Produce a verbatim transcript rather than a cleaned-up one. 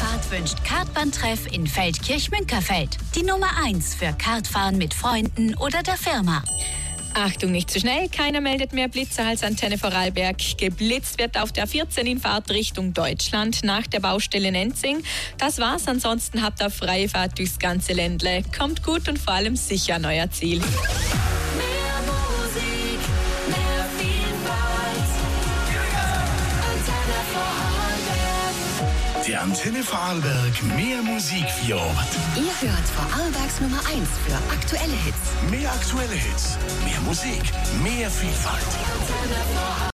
Fahrt wünscht Kartbahntreff in Feldkirch-Münkerfeld. Die Nummer eins für Kartfahren mit Freunden oder der Firma. Achtung, nicht zu schnell, keiner meldet mehr Blitzer als Antenne Vorarlberg. Geblitzt wird auf der vierzehn in Fahrt Richtung Deutschland nach der Baustelle Nenzing. Das war's, ansonsten habt ihr freie Fahrt durchs ganze Ländle. Kommt gut und vor allem sicher an euer Ziel. Mehr Musik, mehr Vielfalt. Antenne Vorarlberg. Die Antenne Vorarlberg, mehr Musik für Ort. Ihr hört Vorarlbergs Nummer eins für aktuelle Hits. Mehr aktuelle Hits, mehr Musik, mehr Vielfalt. Antenne Vorarlberg.